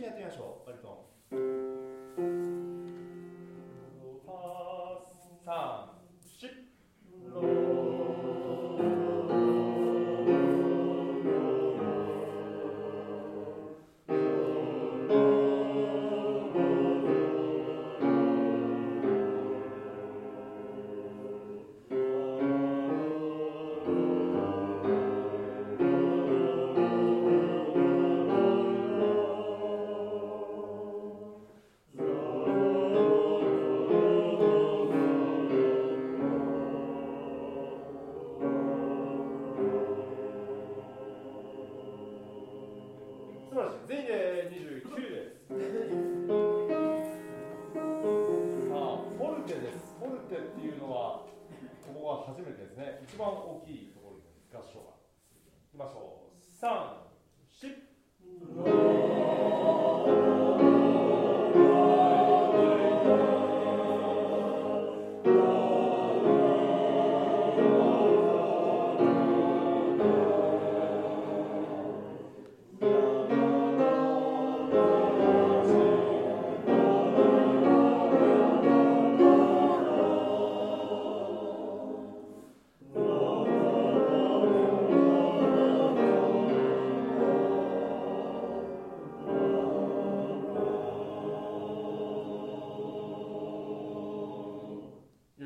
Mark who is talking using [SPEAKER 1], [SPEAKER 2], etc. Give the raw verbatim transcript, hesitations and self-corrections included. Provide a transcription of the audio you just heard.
[SPEAKER 1] にやってみましょう。バリトン。ファース、三、四。素晴らしい。全員でにじゅうきゅうです。さあ、フォルテです。フォルテっていうのは、ここが初めてですね。一番大きいところに合唱が。いきましょう。さん、